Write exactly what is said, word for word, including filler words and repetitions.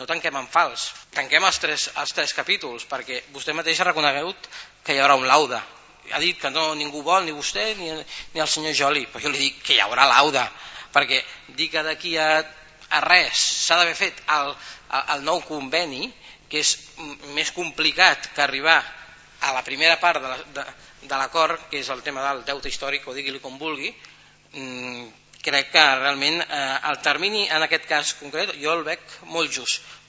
no tanquem en fals, tanquem els tres, els tres capítols, perquè vostè mateix ha reconegut que hi haurà un laude. Ha dit que no, ningú vol, ni vostè ni, ni el senyor Joli, però jo li dic que hi haurà laude, perquè dir que d'aquí a, a res s'ha d'haver fet el, el nou conveni, que és més complicat que arribar a la primera part de, la, de, de l'acord, que és el tema del deute històric, o digui-li com vulgui, mmm, crec que realment eh, el termini en aquest cas concret jo el veig molt just,